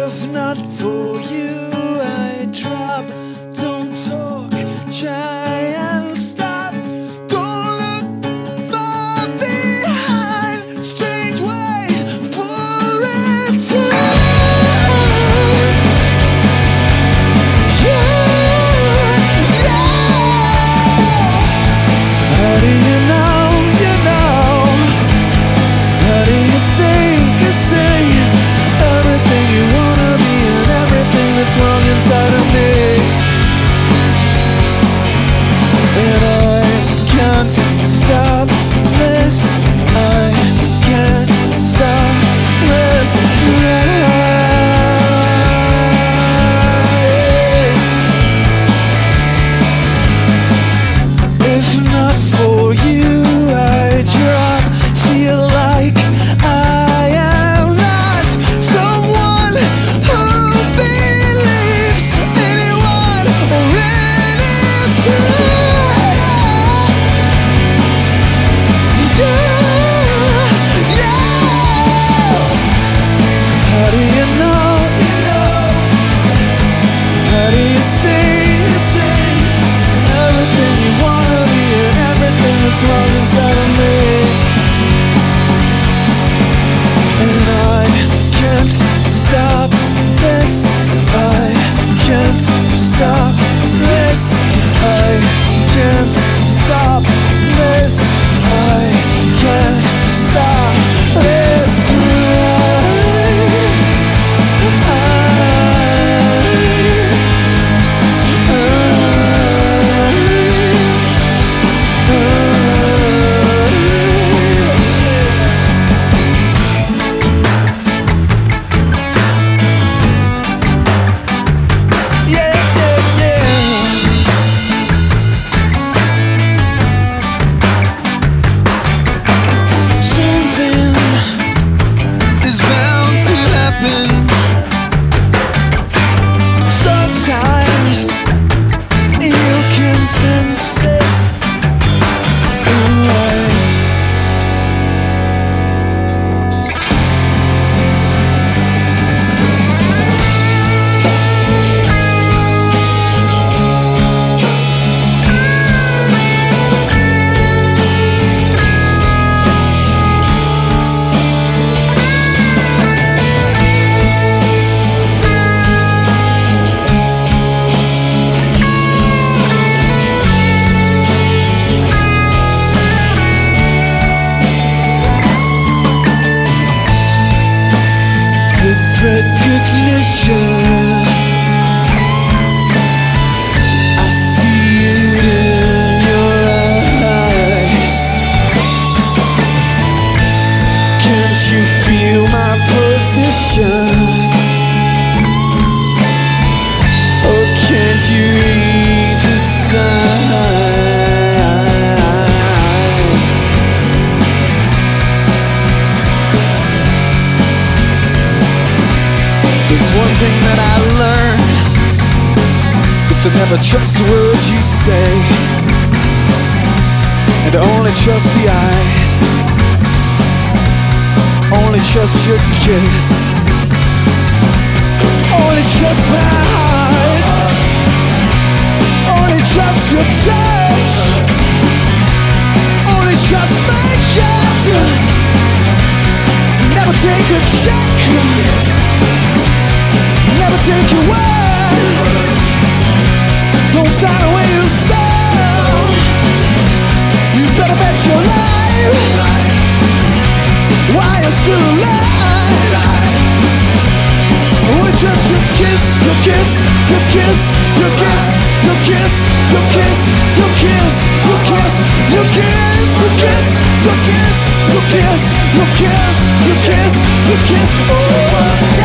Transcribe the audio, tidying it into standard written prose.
If not for you, I'd drop. Don't talk, try and stop. Don't look far behind. Strange ways pull it tight. How do you know, you know? How do you say everything you wanna be and everything that's wrong inside of me? And I can't stop this. I can't stop this. If not for you, I drop. Feel like I am not someone who believes anyone or anything. How do you know? How do you say everything you wanna be and everything that's wrong inside of me? And I can't stop this. I can't stop this. I can't stop this. I can't stop this. Sometimes you can sense it. This recognition, I see it in your eyes. Can't you feel my position? Oh, can't you read the sign? There's one thing that I learned, is to never trust the words you say, and to only trust the eyes, only trust your kiss, only trust my heart, only trust your touch, only trust my gut. Never take a check, never take your word. Don't sign away your soul. You better bet your life while you're still alive. Only just your kiss, your kiss, your kiss, your kiss, your kiss, your kiss, your kiss, your kiss, your kiss, your kiss, your kiss, your kiss, your kiss, your kiss, your kiss. Oh.